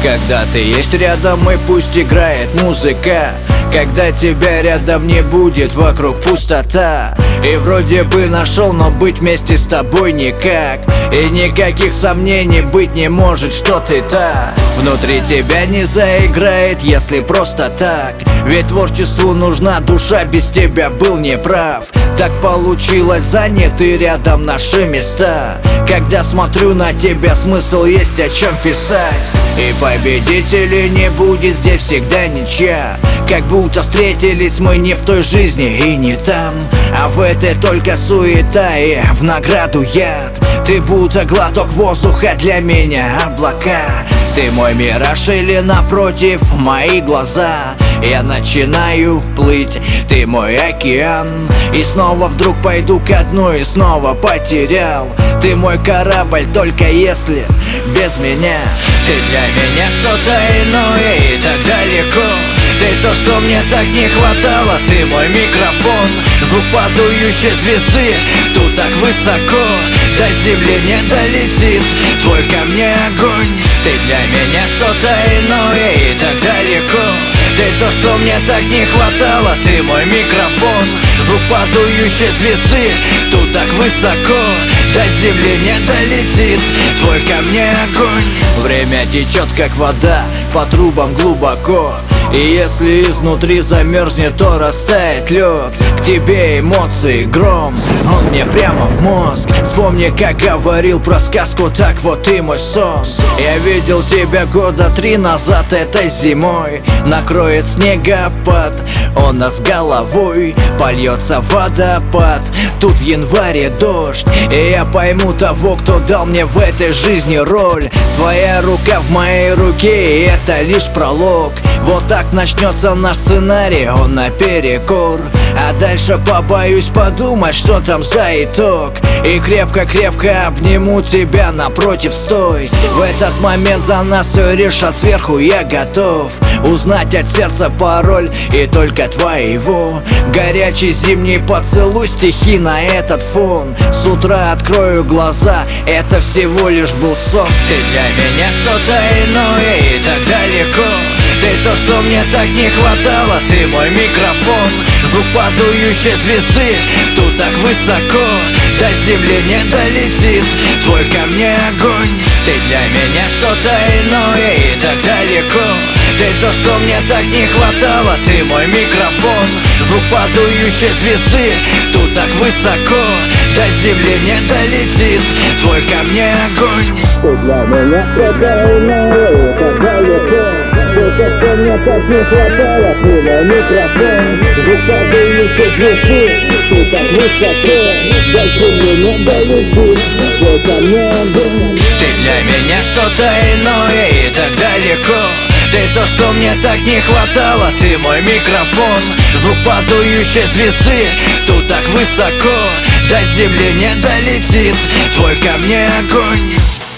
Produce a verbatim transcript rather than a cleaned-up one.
Когда ты есть рядом и пусть играет музыка, когда тебя рядом не будет, вокруг пустота. И вроде бы нашел, но быть вместе с тобой никак. И никаких сомнений быть не может, что ты та. Внутри тебя не заиграет, если просто так. Ведь творчеству нужна душа, без тебя был неправ. Так получилось, заняты рядом наши места. Когда смотрю на тебя, смысл есть о чем писать. И победителей не будет, здесь всегда ничья. Как будто встретились мы не в той жизни и не там, а в этой только суета и в награду яд. Ты будто глоток воздуха для меня, облака. Ты мой мираж или напротив мои глаза. Я начинаю плыть, ты мой океан. И снова вдруг пойду ко дну и снова потерял. Ты мой корабль, только если без меня. Ты для меня что-то иное и так далеко. Ты то, что мне так не хватало. Ты мой микрофон, звук падающей звезды. Тут так высоко, до земли не долетит твой ко мне огонь. Ты для меня что-то иное и так далеко. Ты то, что мне так не хватало. Ты мой микрофон, звук падающей звезды. Тут так высоко, до земли не долетит твой ко мне огонь. Время течет как вода по трубам глубоко. И если изнутри замерзнет, то растает лед. К тебе эмоции, гром, он мне прямо в мозг. Вспомни, как говорил про сказку, так вот и мой сон. Я видел тебя года три назад этой зимой. Накроет снегопад, он нас головой. Польется водопад, тут в январе дождь. И я пойму того, кто дал мне в этой жизни роль. Твоя рука в моей руке, и это лишь пролог. Вот так начнется наш сценарий, он наперекор. А дальше побоюсь подумать, что там за итог. И крепко-крепко обниму тебя, напротив стой. В этот момент за нас все решат сверху, я готов узнать от сердца пароль, и только твоего. Горячий зимний поцелуй, стихи на этот фон. С утра открою глаза, это всего лишь был сон. Ты для меня что-то иное и так далеко. Ты то, что мне так не хватало. Ты мой микрофон, звук падающей звезды. Тут так высоко, до земли не долетит твой ко мне огонь. Ты для меня что-то иное и так далеко. Ты то, что мне так не хватало. Ты мой микрофон, звук падающей звезды. Тут так высоко, до земли не долетит твой ко мне огонь. Ты для меня что-то иное и так далеко. Ты то, что мне так не хватало. Ты мой микрофон, звук падающей звезды. Ты так высоко, до земли не долетит твой ко мне огонь. Ты для меня что-то иное и так далеко. Ты то, что мне так не хватало. Ты мой микрофон, звук падающей звезды. Тут так высоко, до земли не долетит твой ко мне огонь.